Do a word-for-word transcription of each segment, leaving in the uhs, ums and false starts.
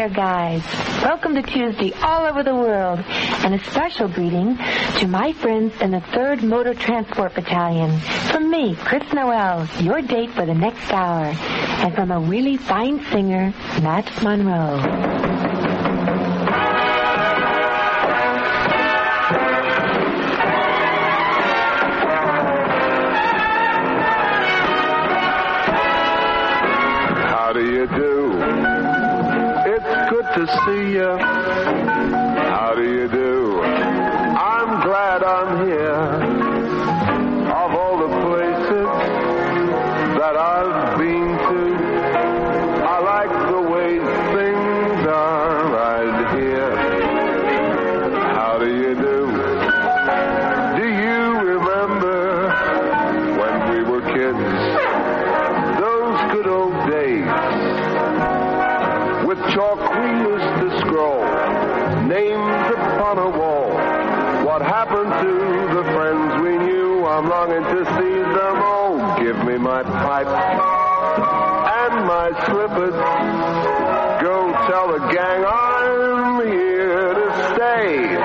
there, guys. Welcome to Tuesday all over the world, and a special greeting to my friends in the third Motor Transport Battalion. From me, Chris Noel, your date for the next hour, and from a really fine singer, Matt Monroe. To see you. How do you do? I'm glad I'm here. Of all the places that I've been to, I like the way things are right here. How do you do? Do you remember when we were kids? Those good old days. With chalk we used to scroll names upon a wall. What happened to the friends we knew? I'm longing to see them all. Give me my pipe and my slippers. Go tell the gang I'm here to stay.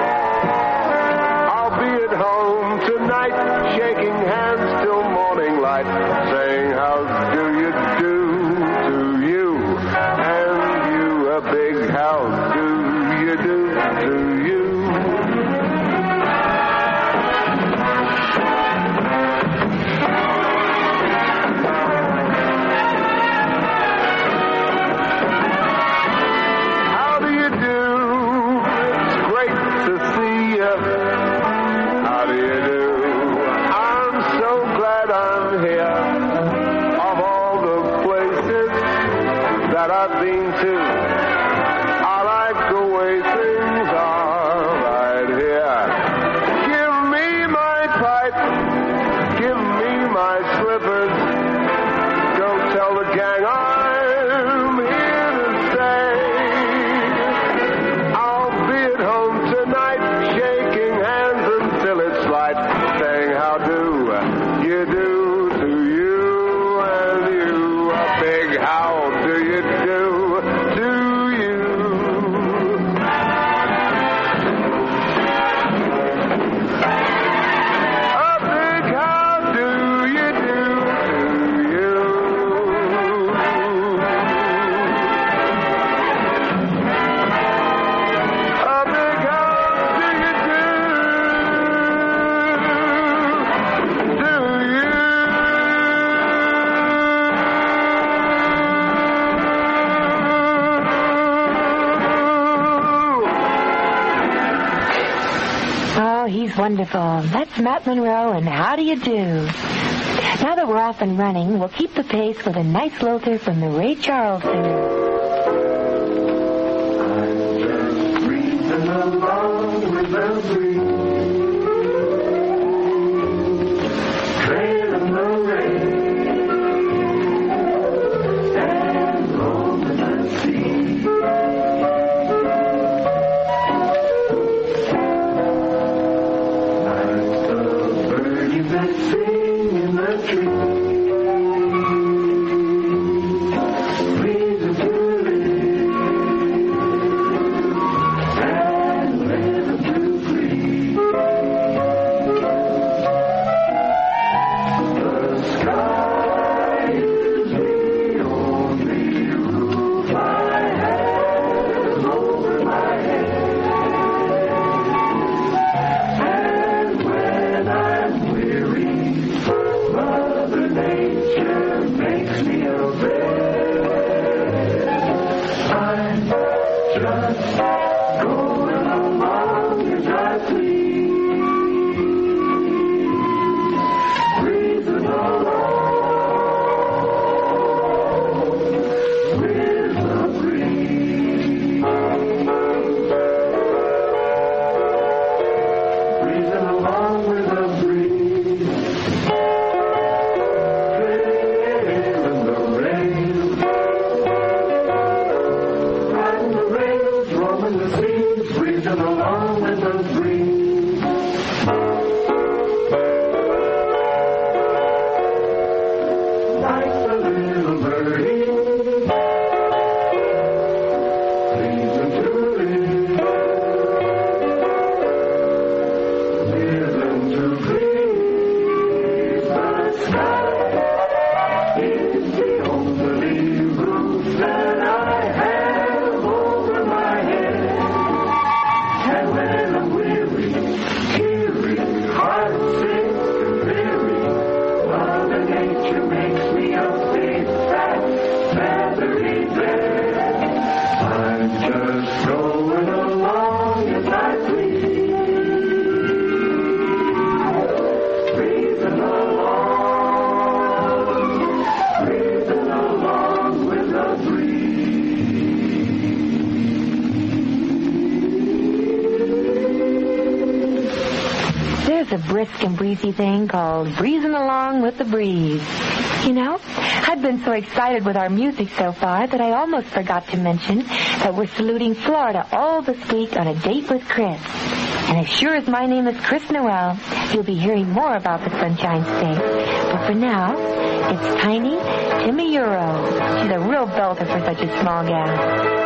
I'll be at home tonight, shaking hands till morning light, saying how do you do to you. A big how do you do to you? How do you do? It's great to see you. How do you do? I'm so glad I'm here. Of all the places that I've been to, wonderful. That's Matt Monroe, and how do you do? Now that we're off and running, we'll keep the pace with a nice lilter from the Ray Charles singer. I'm just breathing along with the breeze, trailing the rain, and roaming the sea. Sing in the tree. here's a brisk and breezy thing called Breezing Along with the Breeze. You know, I've been so excited with our music so far that I almost forgot to mention that we're saluting Florida all this week on A Date with Chris. And as sure as my name is Chris Noel, you'll be hearing more about the Sunshine State. But for now, it's Tiny Timmy Euro. She's a real belter for such a small gal.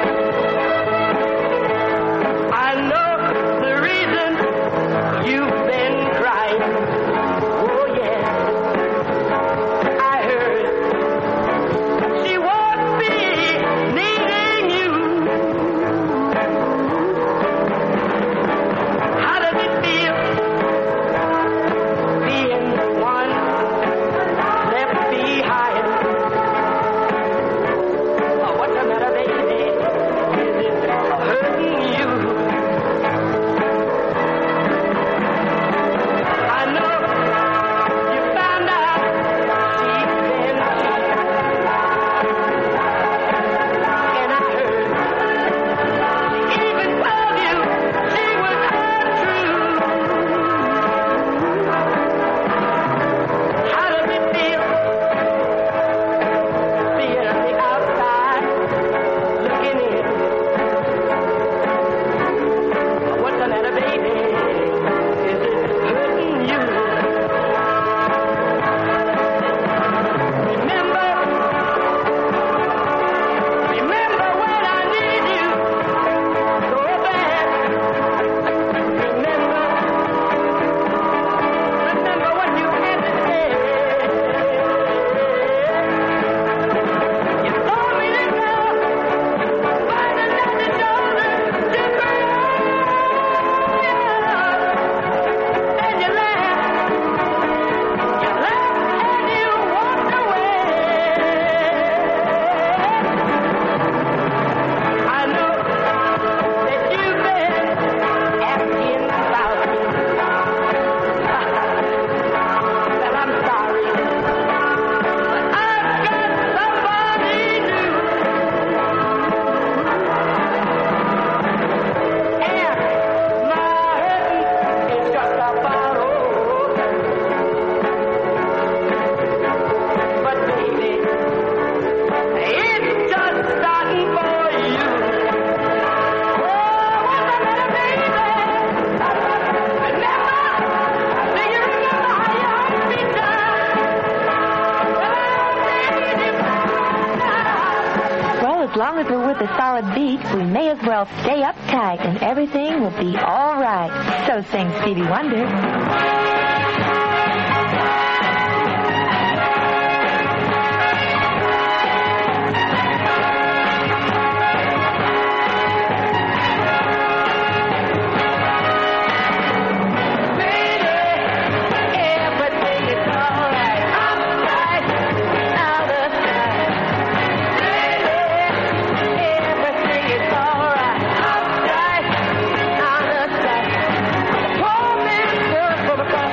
I know the reason you've been crying. Oh, yeah. I heard she won't be needing you. How does it feel being one left behind? Oh, what's the matter, baby? Is it hurting you? As long as we're with a solid beat, we may as well stay uptight and everything will be all right. So sings Stevie Wonder. Come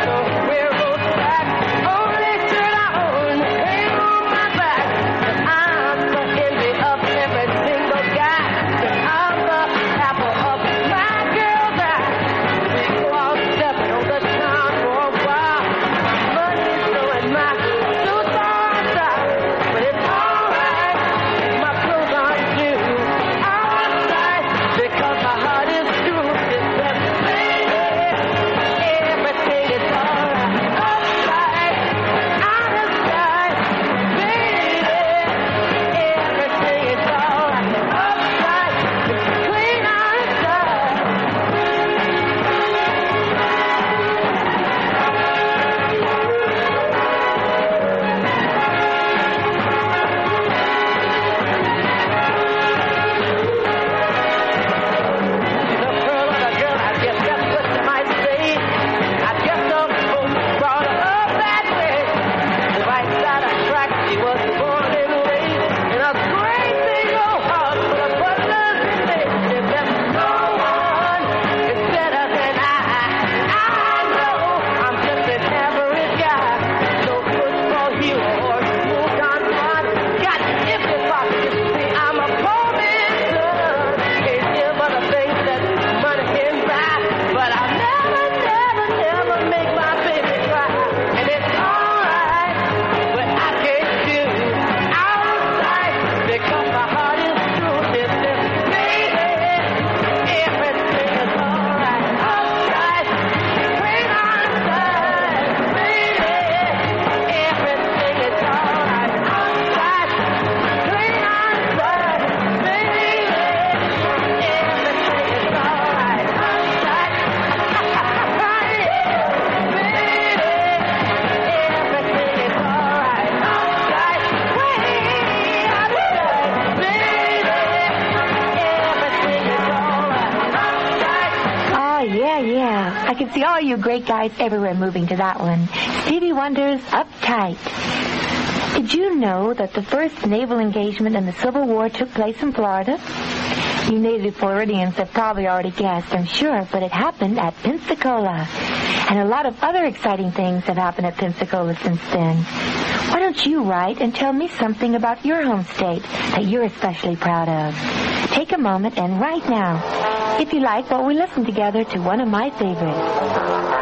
can see all you great guys everywhere moving to that one. Stevie Wonder's Uptight. Did you know that the first naval engagement in the Civil War took place in Florida? You native Floridians have probably already guessed, I'm sure, but it happened at Pensacola. And a lot of other exciting things have happened at Pensacola since then. Why don't you write and tell me something about your home state that you're especially proud of? Take a moment and write now. If you like, while we listen together to one of my favorites.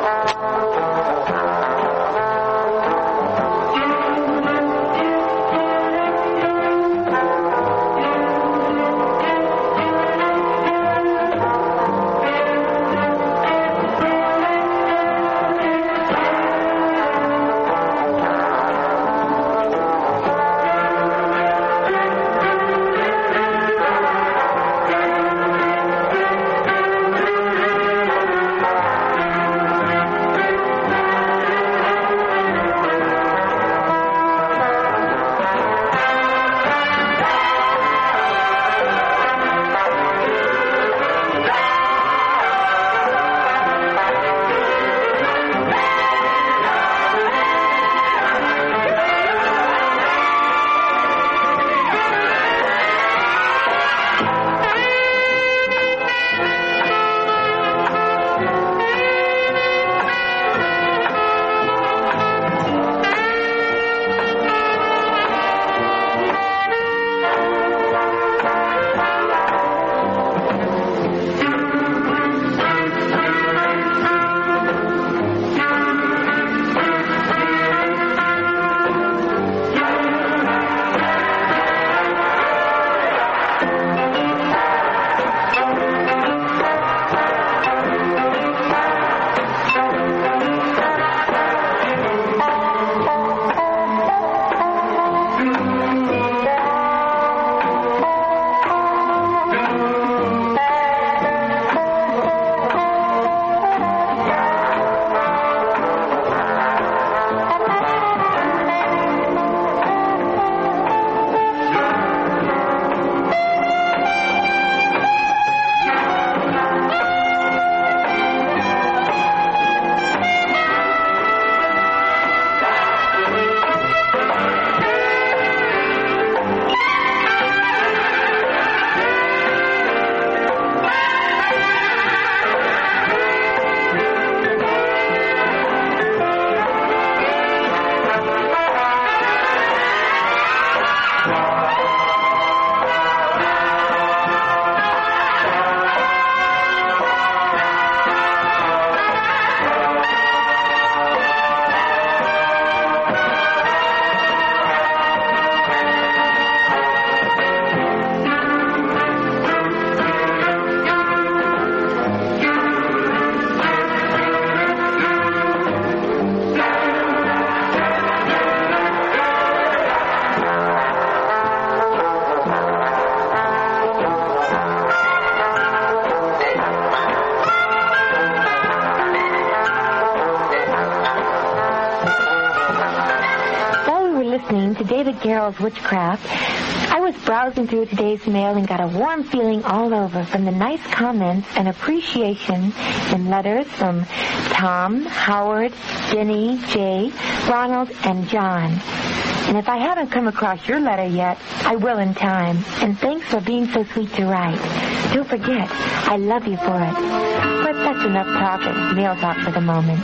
listening to David Garrell's Witchcraft, I was browsing through today's mail and got a warm feeling all over from the nice comments and appreciation in letters from Tom, Howard, Jenny, Jay, Ronald, and John. And if I haven't come across your letter yet, I will in time. And thanks for being so sweet to write. Don't forget, I love you for it. But that's enough talk and mail talk for the moment.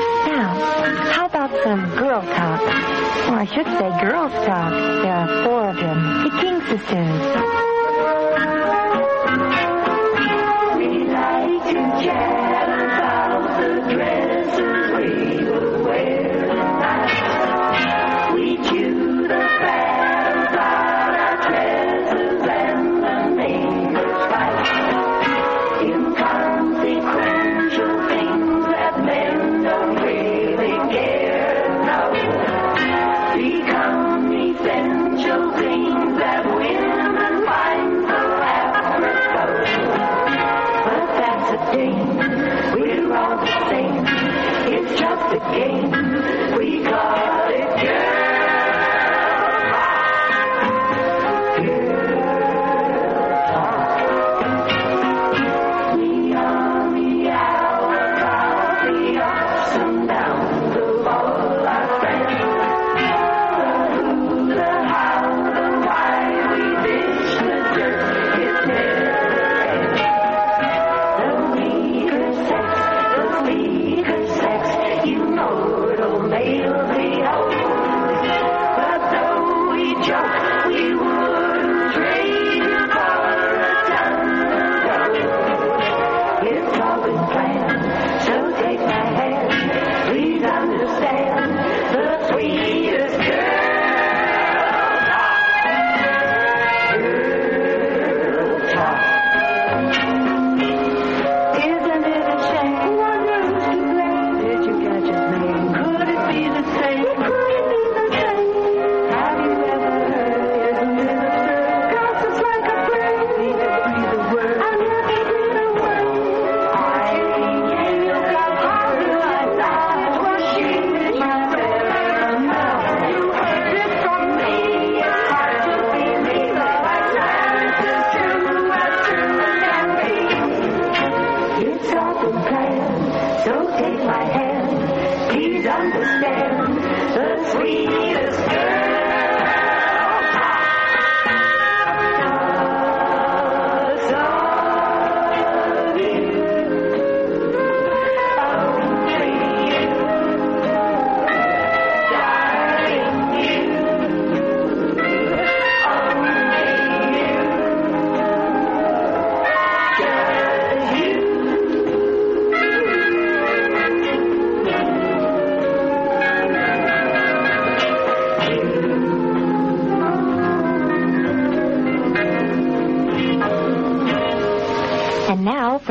Now, how about some girl talk? Or I should say girls talk. There are four of them. The King Sisters. We like to chat about the dresses we will wear tonight. We chew the fat about our dresses and the neighbors fight. Inconsequential things that men don't really care to know become essential things that women find so apropos. But that's a thing, we're all the same. It's just a game, we call it girl. Girl talk. We on the hour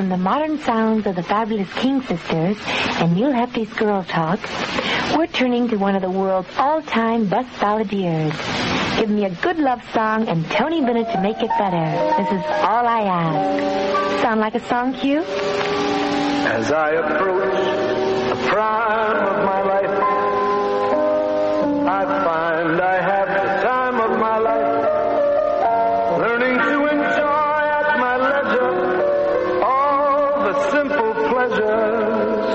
from the modern sounds of the fabulous King Sisters and Neil Hefti's Girl Talk, we're turning to one of the world's all-time best balladeers. Give me a good love song and Tony Bennett to make it better. This is All I Ask. Sound like a song cue? As I approach the prime of my life, I find I have the time of my life, learning to enjoy at my leisure all the simple pleasures.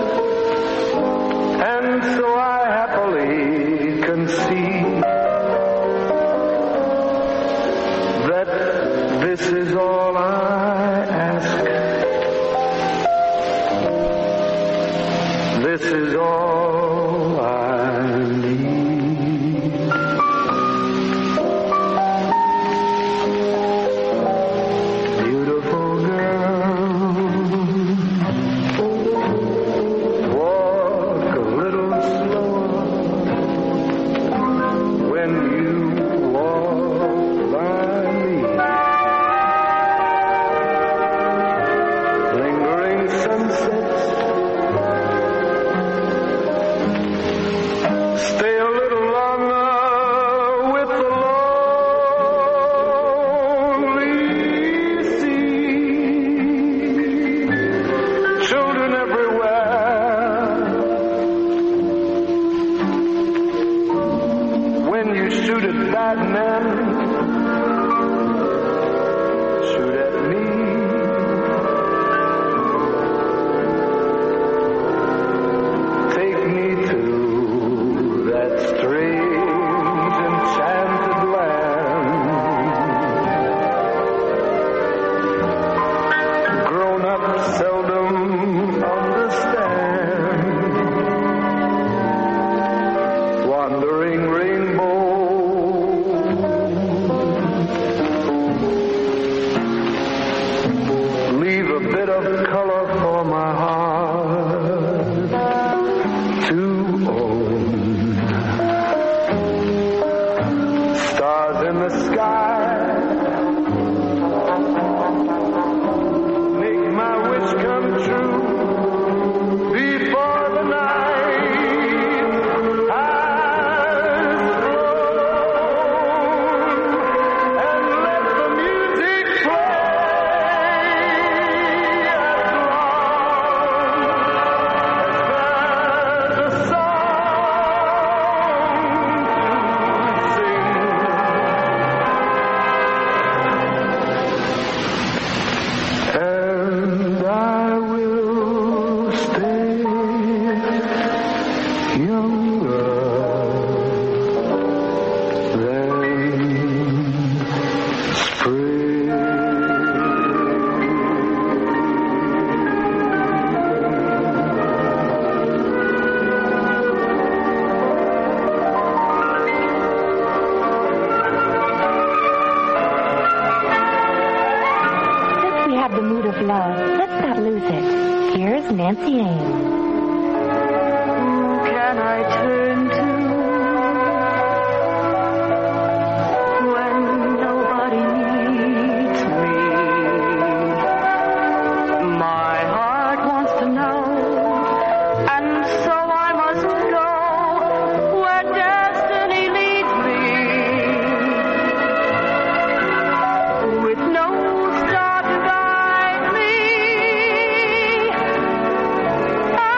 And so I happily concede that this is all I ask. This is all I need. Beautiful girl, walk a little slower when you walk by me. Lingering sunsets, stay a little longer with the lonely sea. Children everywhere, when you shoot at bad men, shoot at me. Take me to that strange enchanted land. Grown up seldom understand. Wandering rainbow, leave a bit of color for my heart to own. Stars in the sky, make my wish come true before the night has flown, and let the music play as long as there's a song to sing. And I will stay younger than spring. Since we have the mood of love, let's not lose it. Here's Nancy Ames. Who can I turn to when nobody needs me? My heart wants to know, and so I must go where destiny leads me. With no star to guide me,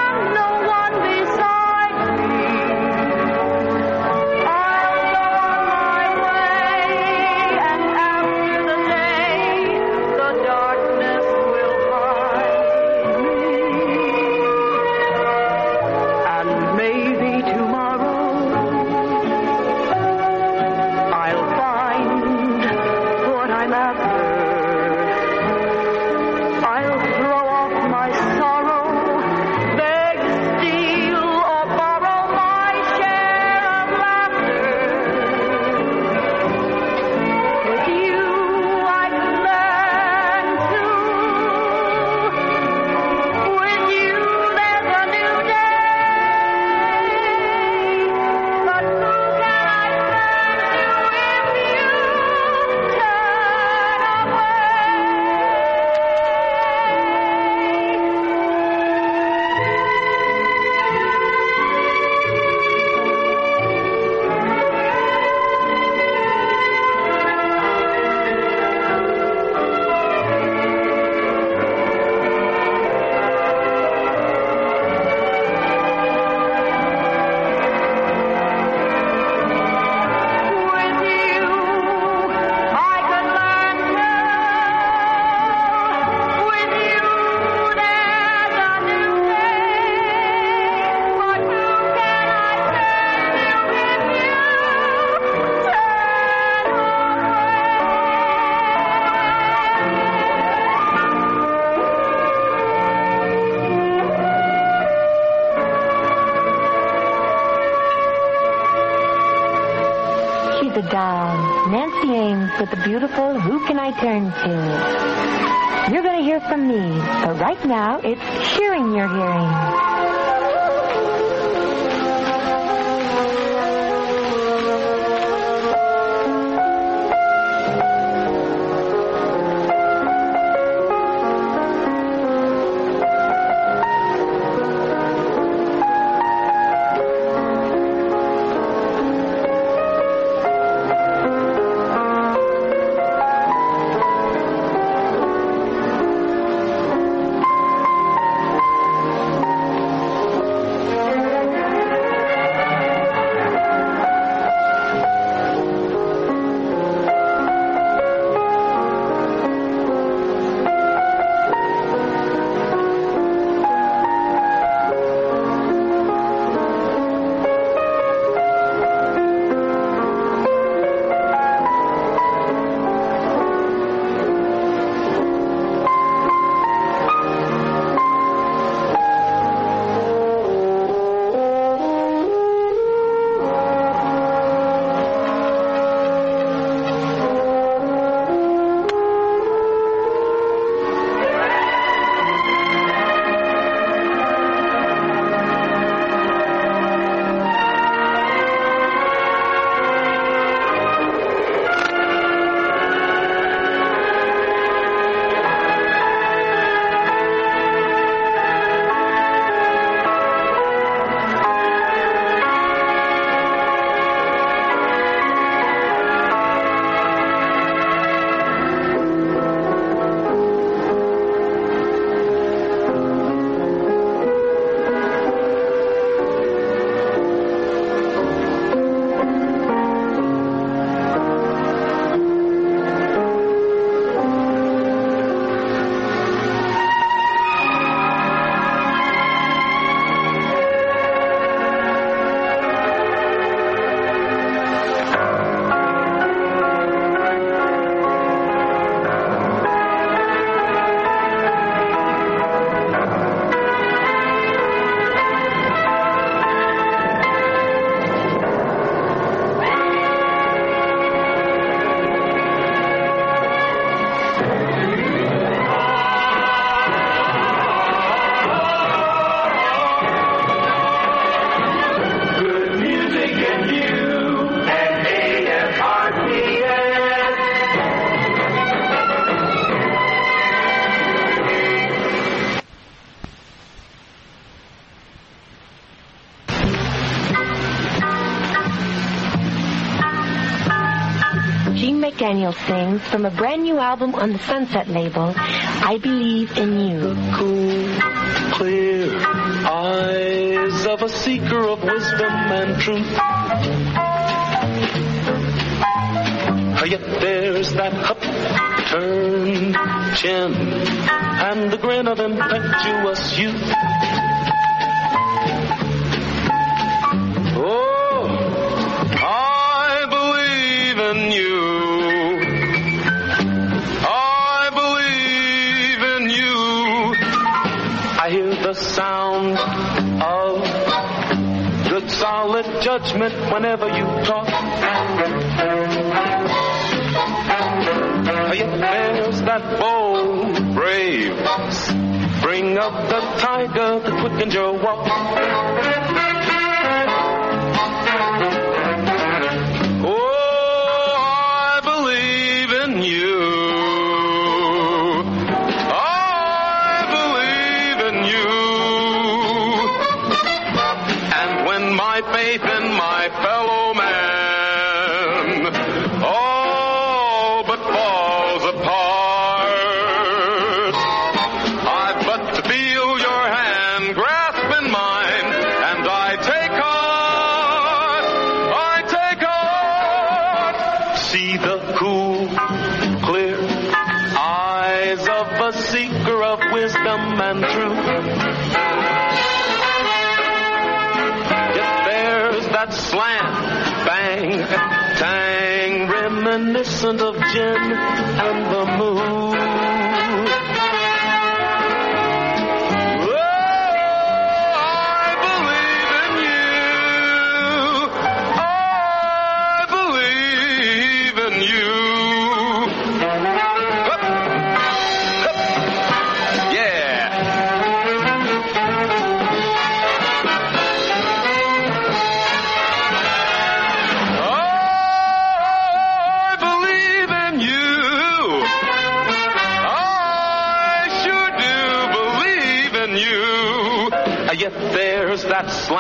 She's a doll. Nancy Ames with the beautiful Who Can I Turn To? You're going to hear from me, but right now it's Hearing Your Hearing. Daniel sings from a brand new album on the Sunset label, I Believe in You. The cool, clear eyes of a seeker of wisdom and truth. Yet there's that upturned chin and the grin of impetuous youth. Oh, I believe in you. The sound of good solid judgment whenever you talk. Yet there's that bold, brave spring of the tiger that quickens your walk. Oh, I believe in you. Faith in my fellow man all but falls apart. I've but to feel your hand grasp in mine, and I take heart, I take heart. See the cool, clear eyes of a seeker of wisdom and truth. That slant, bang, tang, reminiscent of gin and the moon. Oh, I believe in you. I believe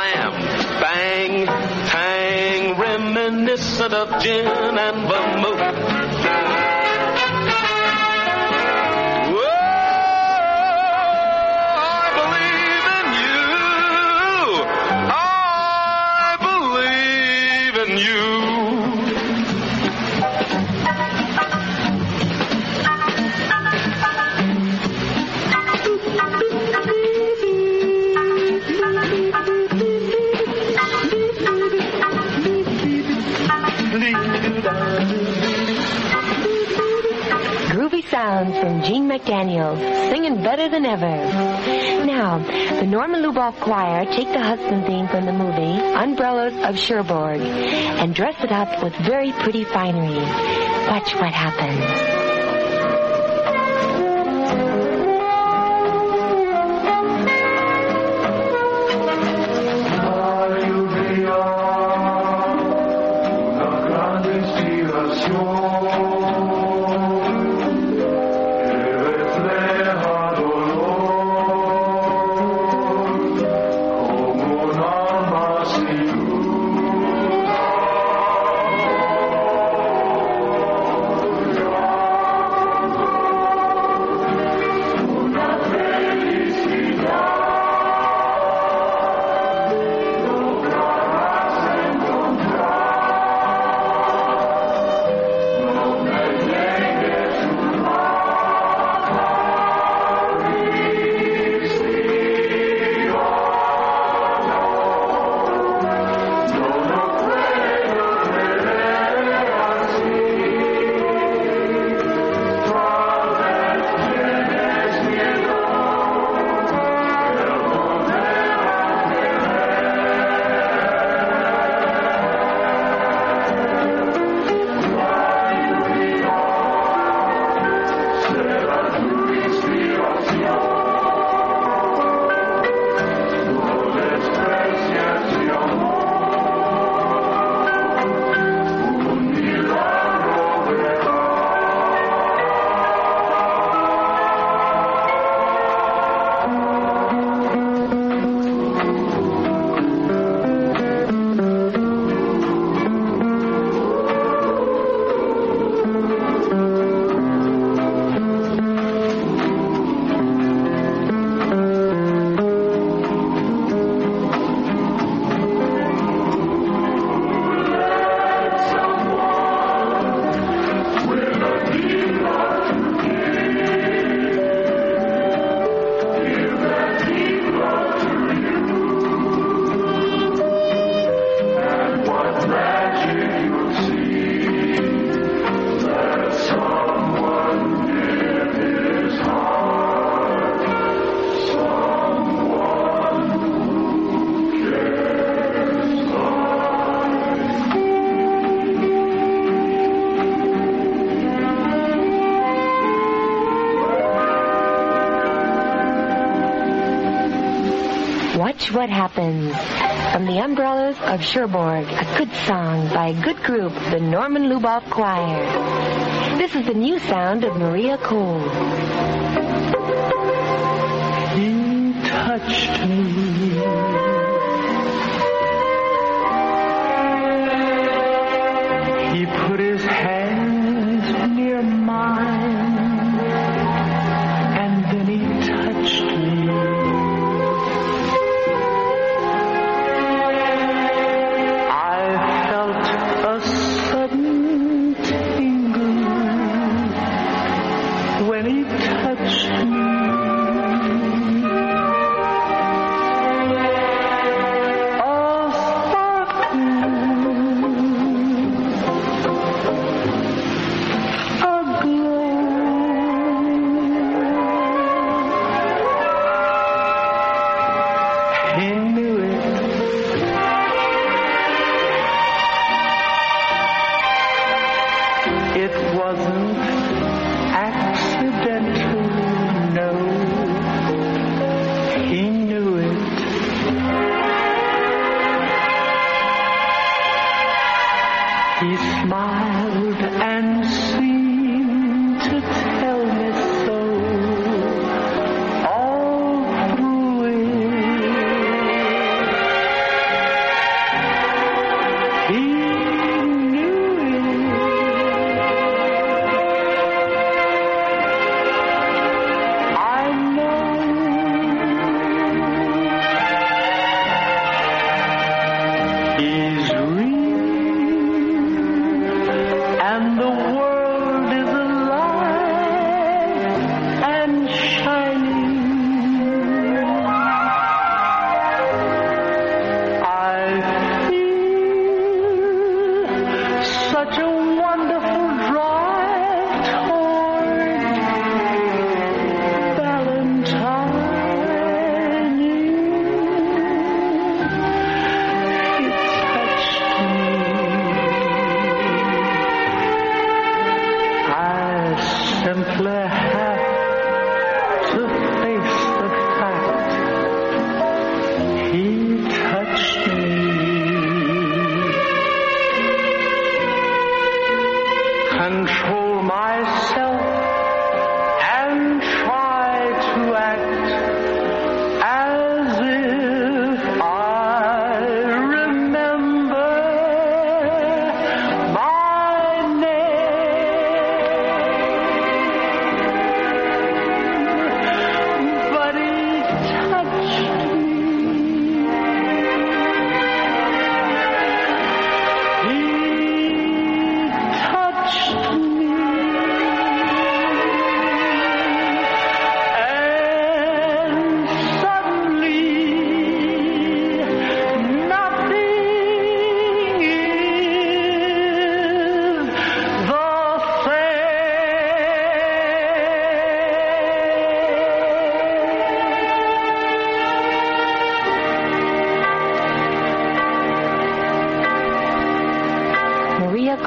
slam, bang, tang, reminiscent of gin and vermouth. Sounds from Gene McDaniel, singing better than ever. Now, the Norman Luboff Choir take the husband theme from the movie Umbrellas of Cherbourg and dress it up with very pretty finery. Watch what happens. Watch What Happens from the Umbrellas of Cherbourg, a good song by a good group, the Norman Luboff Choir. This is the new sound of Maria Cole. He touched me. He put his hand near mine, and then he touched me. I felt a sudden tingle when he touched me. He smiled and seemed to tell me so all through it.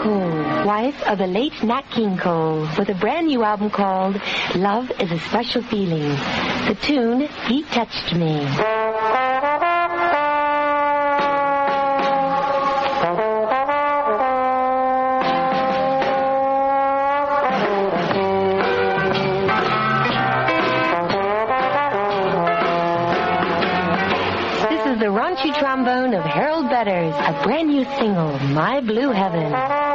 Cole, wife of the late Nat King Cole, with a brand new album called Love is a Special Feeling. The tune, He Touched Me. The raunchy trombone of Harold Betters, a brand new single, My Blue Heaven.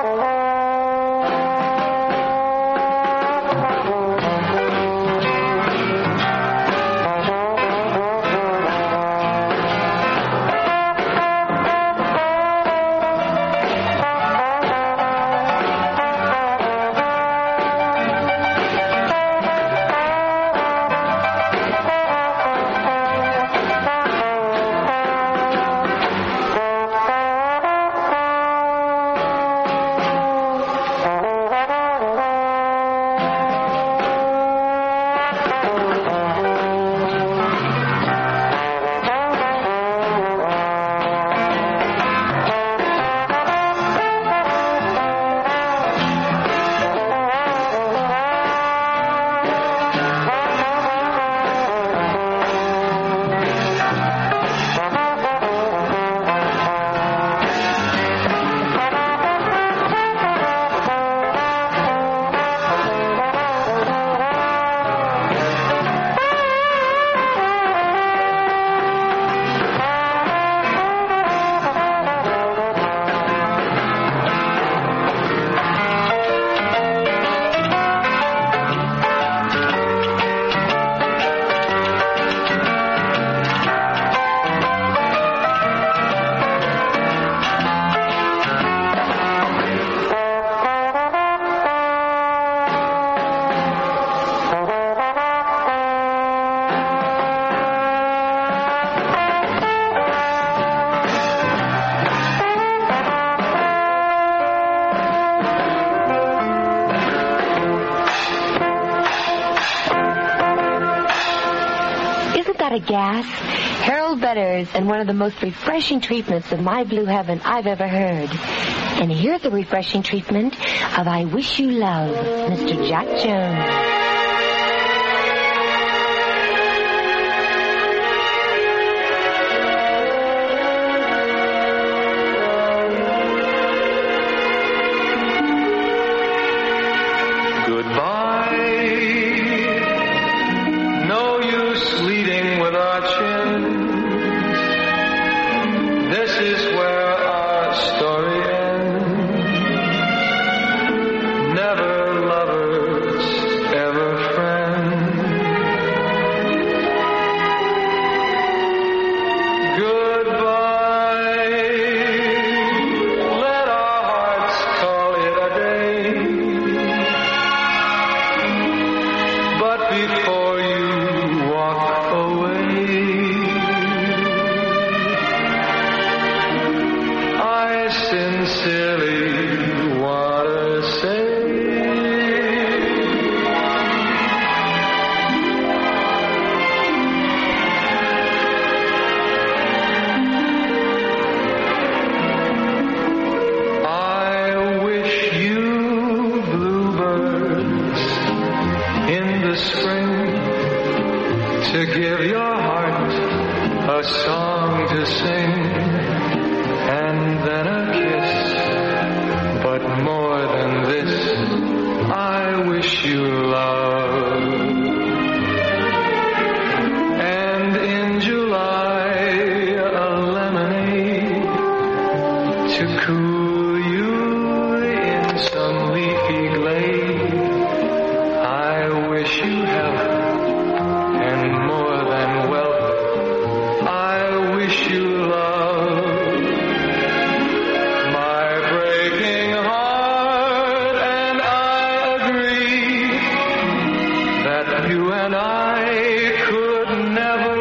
A gas, Harold Betters, and one of the most refreshing treatments of My Blue Heaven I've ever heard. And here's a refreshing treatment of I Wish You Love, Mister Jack Jones.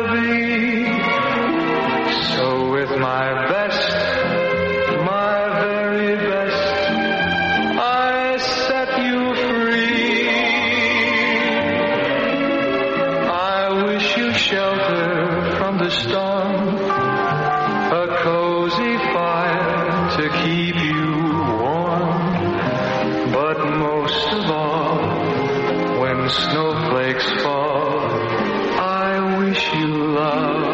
My best, my very When snowflakes fall, I wish you love.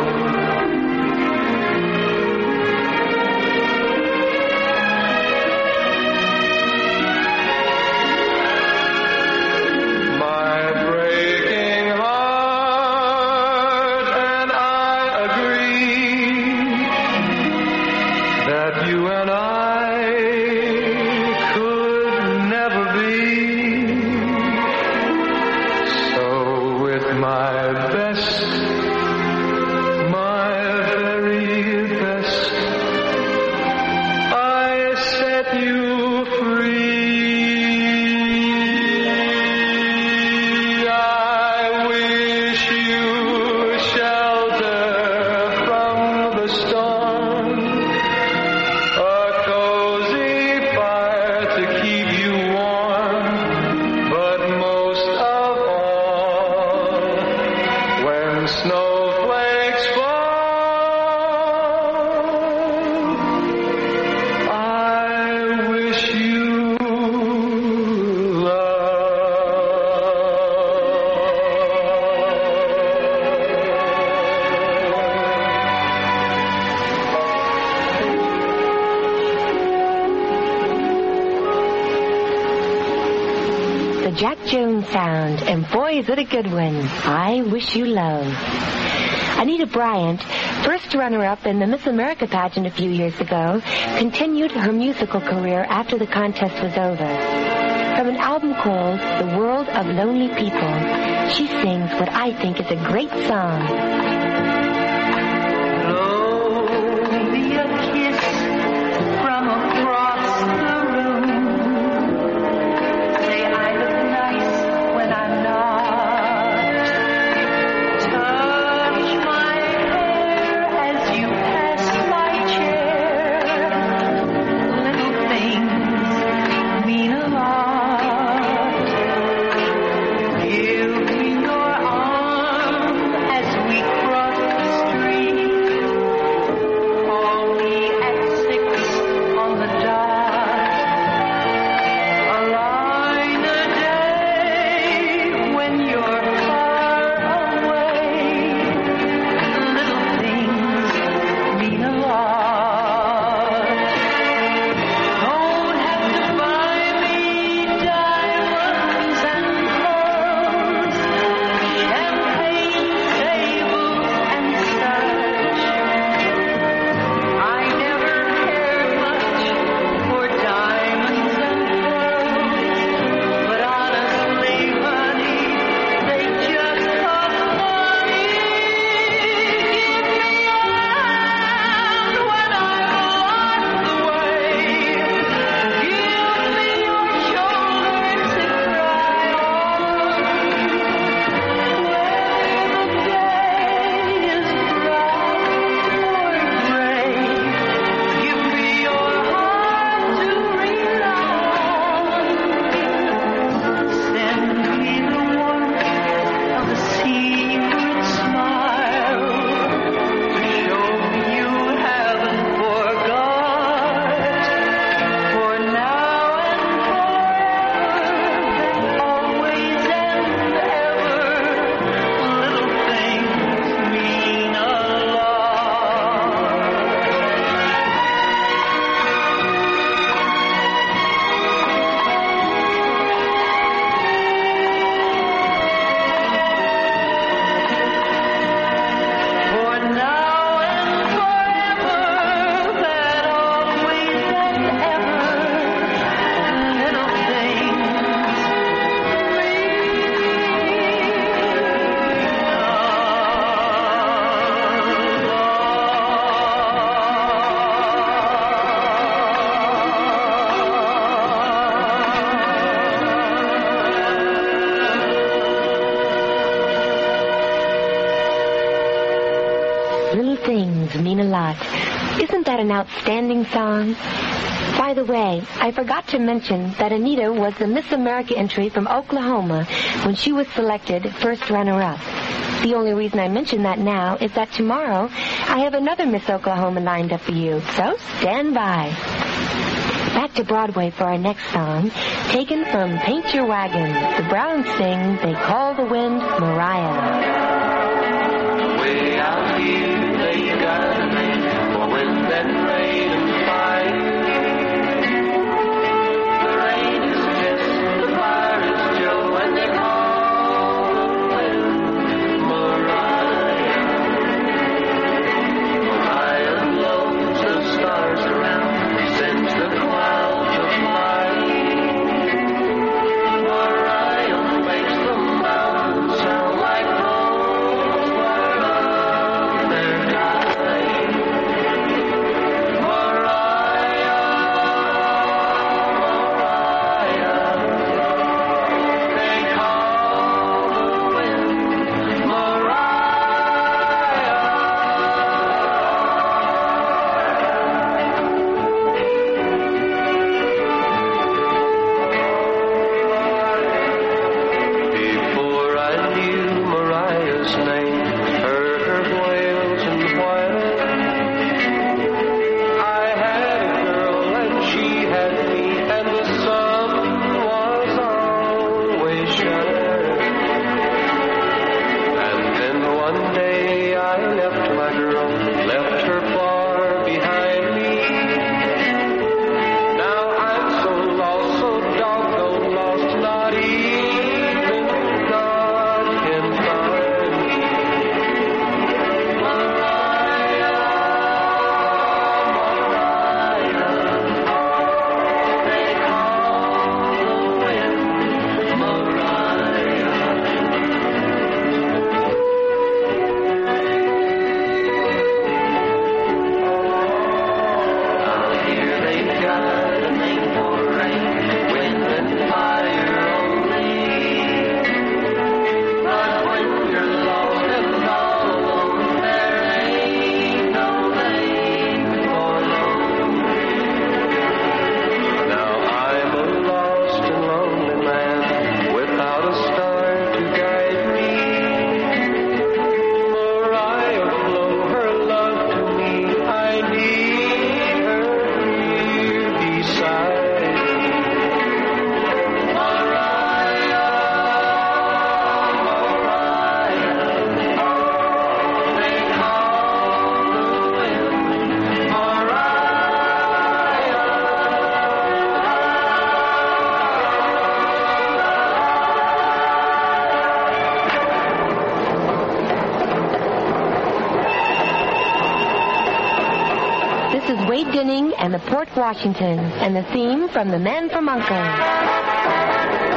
Jack Jones sound, and boy, is it a good one. I Wish You Love. Anita Bryant, first runner-up in the Miss America pageant a few years ago, continued her musical career after the contest was over. From an album called The World of Lonely People, she sings what I think is a great song. Mean a lot. Isn't that an outstanding song? By the way, I forgot to mention that Anita was the Miss America entry from Oklahoma when she was selected first runner-up. The only reason I mention that now is that tomorrow I have another Miss Oklahoma lined up for you, so stand by. Back to Broadway for our next song, taken from Paint Your Wagon. The Browns sing They Call the Wind Mariah. Way out here, they got a name for wind and rain and fire. The rain is Jess, the fire is Joe, and they call the wind Mariah. Mariah blows the stars around, sends the clouds of light. Mariah makes the mountains sound like those were on their guide. Mariah, Mariah, they call the wind Mariah. Before I knew Mariah's name, heard her wails and whine, I had a girl and she had me, and the sun was always shining. And then one day I left my girl, left her far behind me. Now I'm so lost, so doggone lost, not even God can find me. Mariah, Mariah, they call the wind Mariah. Out here they've got a name for rain, wind and fire only. But when you're lost and all alone, there ain't no name for lonely. Now I'm a lost and lonely man, without a star to guide me. Mariah, blow her love to me, I need her here beside me. Mariah, Mariah, they call the wind Mariah. This is Wade Dinning and the Port Washington, and the theme from The Man from U N C L E.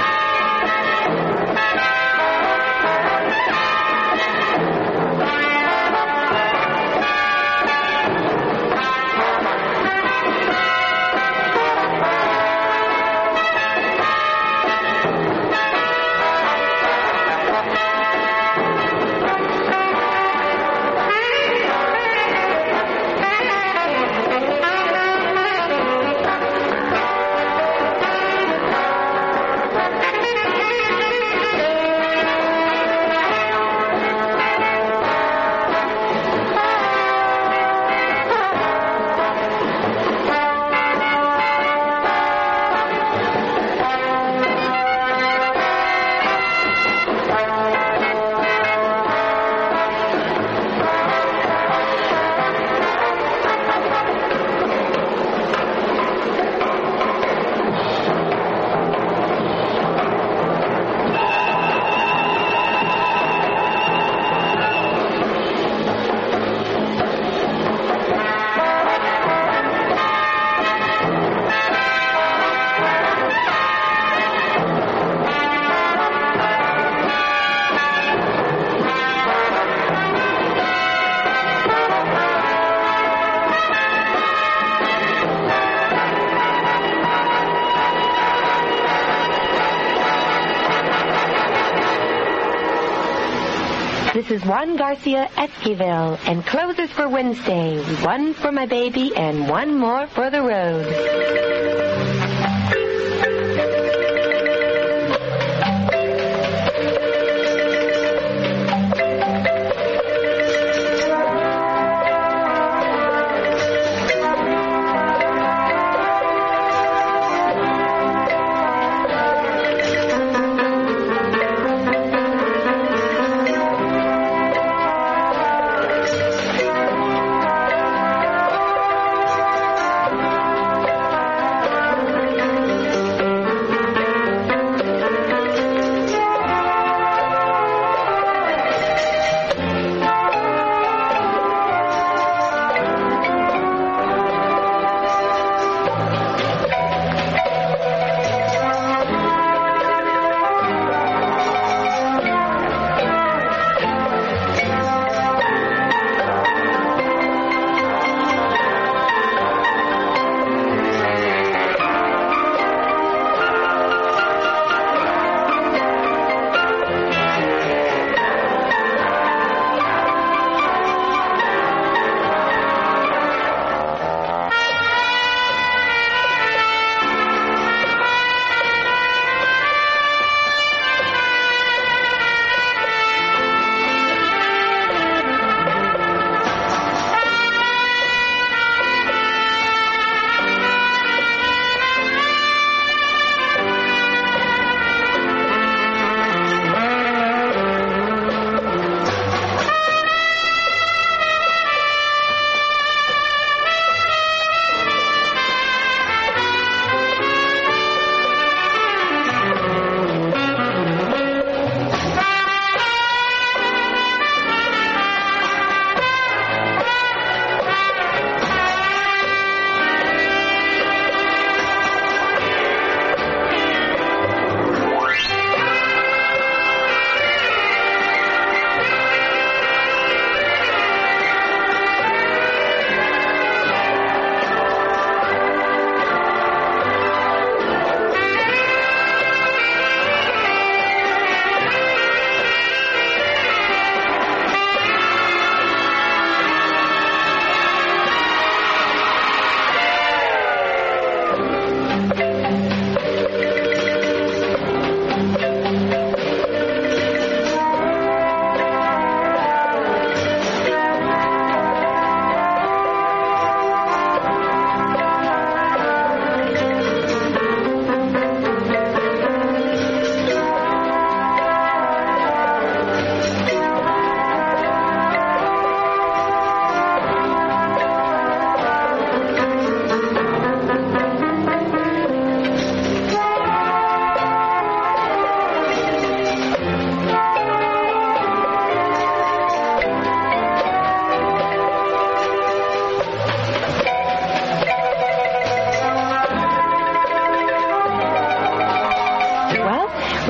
This is Juan Garcia Esquivel, and closers for Wednesday. One for my baby and one more for the road.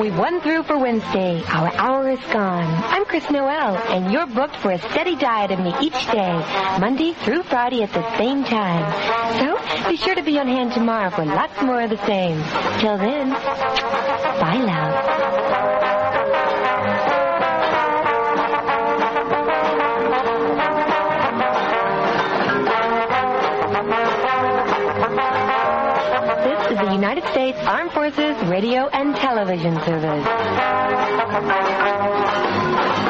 We've won through for Wednesday. Our hour is gone. I'm Chris Noel, and you're booked for a steady diet of me each day, Monday through Friday at the same time. So be sure to be on hand tomorrow for lots more of the same. Till then, bye, love. This is the United States Armed Forces Radio and Television Service.